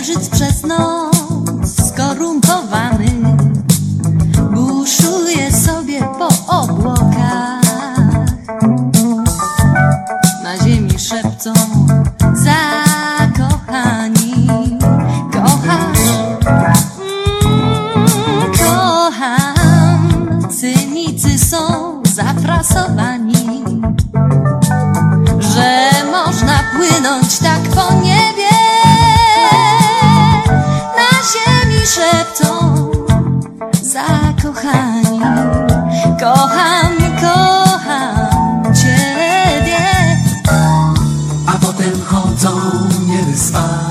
księżyc przez noc skorumpowany buszuje sobie po obłokach. Na ziemi szepcą zakochani: kocham, kocham. Cynicy są zafrasowani, że można płynąć tak po niebie. Na ziemi szepczą zakochani: kocham, kocham Ciebie. A potem chodzą niewyspani